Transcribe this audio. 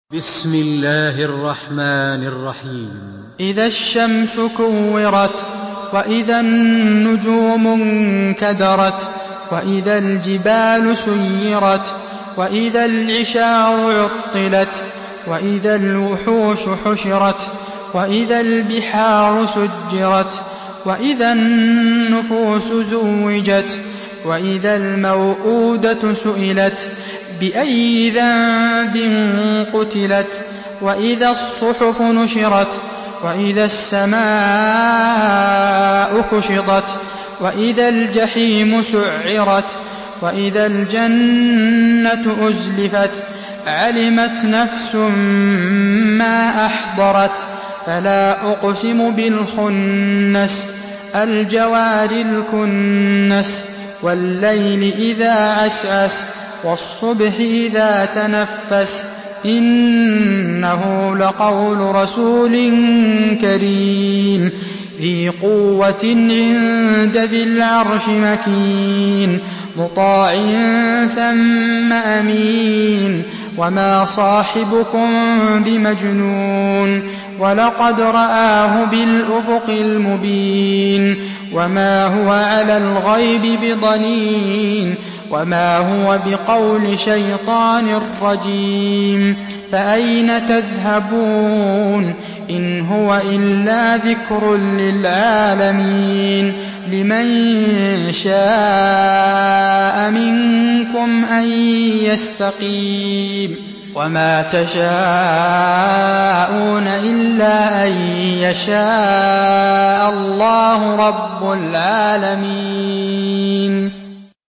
بسم الله الرحمن الرحيم. إذا الشمس كورت، وإذا النجوم انكدرت، وإذا الجبال سيرت، وإذا العشار عطلت، وإذا الوحوش حشرت، وإذا البحار سجرت، وإذا النفوس زوجت، وإذا الموءودة سئلت بأي ذنب قتلت، وإذا الصحف نشرت، وإذا السماء كشطت، وإذا الجحيم سعرت، وإذا الجنة أزلفت، علمت نفس ما أحضرت. فلا أقسم بالخنس، الجوار الكنس، والليل إذا عسعس، والصبح إذا تنفس، إنه لقول رسول كريم ذي قوة عند ذي العرش مكين، مطاع ثم أمين. وما صاحبكم بمجنون، ولقد رآه بالأفق المبين. وما هو على الغيب بضنين، وما هو بقول شيطان رجيم. فأين تذهبون؟ إن هو إلا ذكر للعالمين، لمن شاء منكم أن يستقيم. وما تشاءون إلا أن يشاء الله رب العالمين.